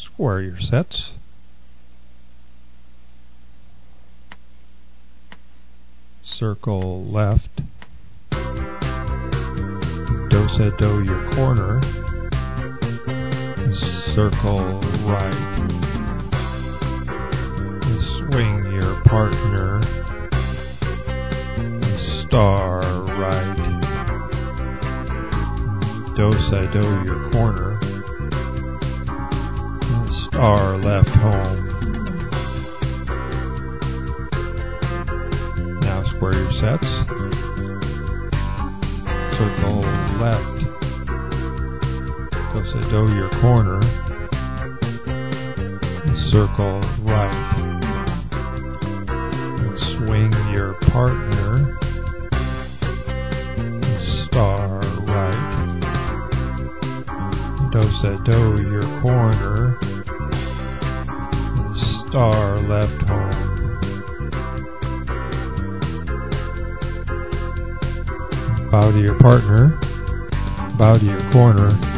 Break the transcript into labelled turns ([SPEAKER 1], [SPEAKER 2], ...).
[SPEAKER 1] Square your sets. Circle left. Do-sa-do your corner. Circle right. Swing your partner. Star right. Do-sa-do your corner. Star left home. Now square your sets. Circle left. Do-sa-do your corner. Circle right. Swing your partner. Star right. Do-sa-do your corner. Star left home. Bow to your partner. Bow to your corner.